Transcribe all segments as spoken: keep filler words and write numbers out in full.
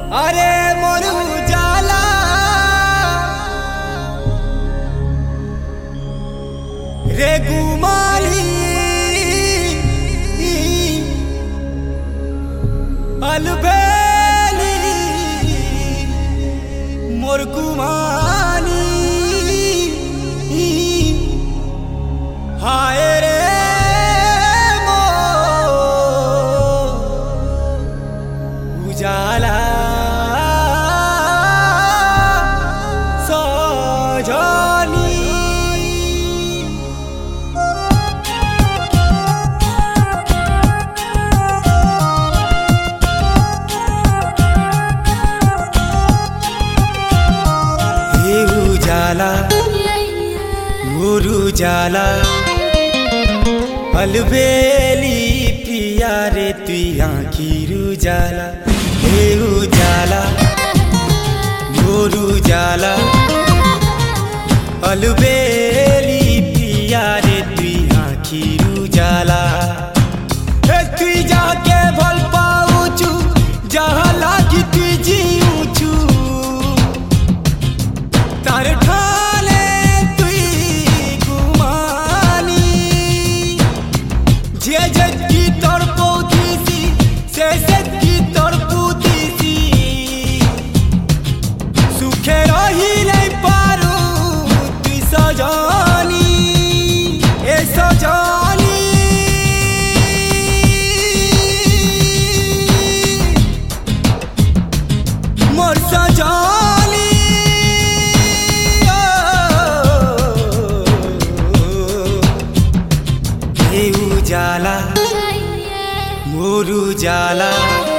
अरे मोर उजाला रे गुमारी अलबेली मोर गुमानी हाय रे मोर उजाला सजनी उजाला मोर उजाला अलबेली पिया रे तुई आँखिर उजाला हे उजाला मोर उजाला अलबेली पिया रे तुई आँखिर उजाला तुई जाके भल पाऊचू जहाँ लागी तुई जीऊचू तारे ठाले तुई गुमानी जे जग की तोर पोतीसी से से की तोर पोतीसी सुखे रही नहीं पारू तुई सजानी ए सजानी मोर सजानी उजाला मोर उजाला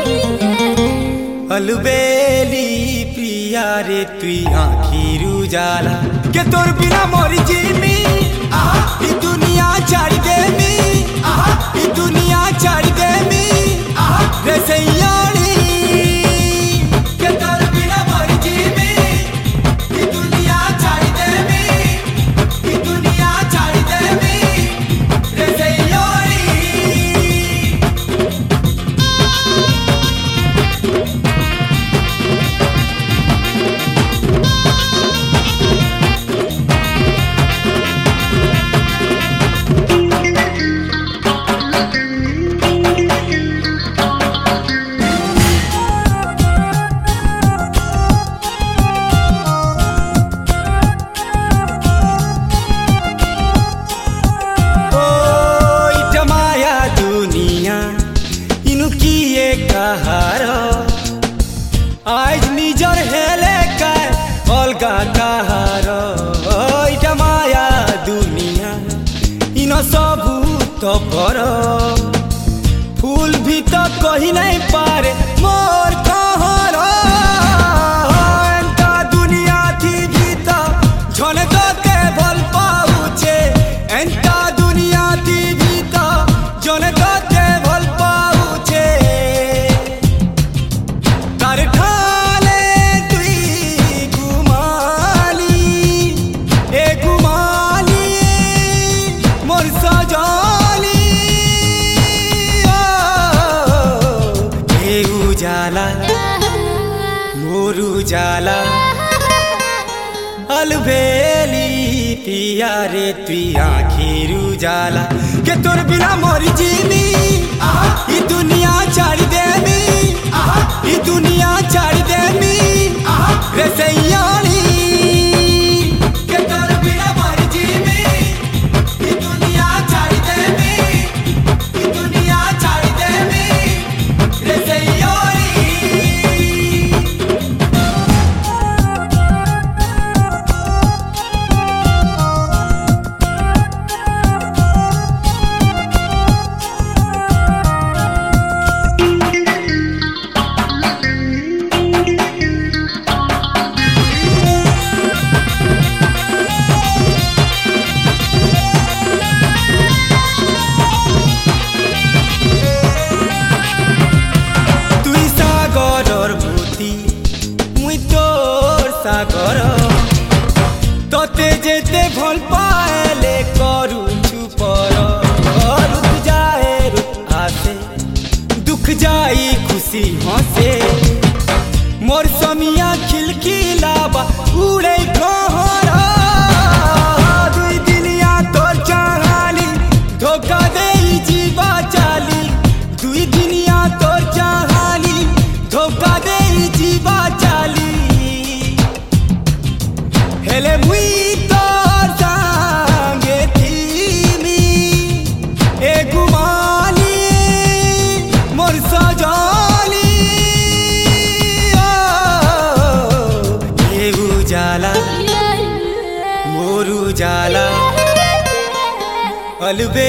अलबेली पिया रे तुई आँखिर उजाला के तोर बिना मोर जीमी ई दुनिया छाड़ देमी ई दुनिया छाड़ देमी रे सैयानी के तोर बिना मोर जीमी ई दुनिया छाड़ देमी ई दुनिया छाड़ देमी रे सैयानी आज निजर हेले काय अलगा कहारो इटा माया दुनिया इन सबू तो पर फूल भी तो कही नहीं पारे मोर कहर एंता दुनिया थी भी तो झन के भल पाऊचे एंता दुनिया थी भी तो झन के भल पाऊचे तारे ठाले तुई गुमानी ए गुमानी मोर सजानी ए उजाला मोर उजाला अलबेली पिया रे तुई आँखिर उजाला के तोर बिना मोर जीनी ई दुनिया छाड़ देमी ई दुनिया छाड़ देमी रे सैयानी के तोर बिना मोर जीनी ई दुनिया छाड़ देमी ई दुनिया छाड़ देमी रे सैयानी सागर तोते जेते भल पाएले करू छुपर रुक जाए रुक आसे दुख जाई खुशी हंसे मोर समिया खिलखिलावा उड़े कोहरा दुई दिनिया तोर चाहाली धोखा दे जीवा चाली दुई दिनिया तोर चाहाली धोखा दे जीवा चाली हेले मुई तोर संगे थीमी ए गुमाली मोर सजाली ये उजाला मोर उजाला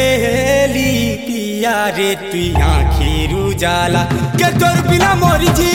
अलबेली पिया रे तू आखिर उजाला के तोर बिना मोर जी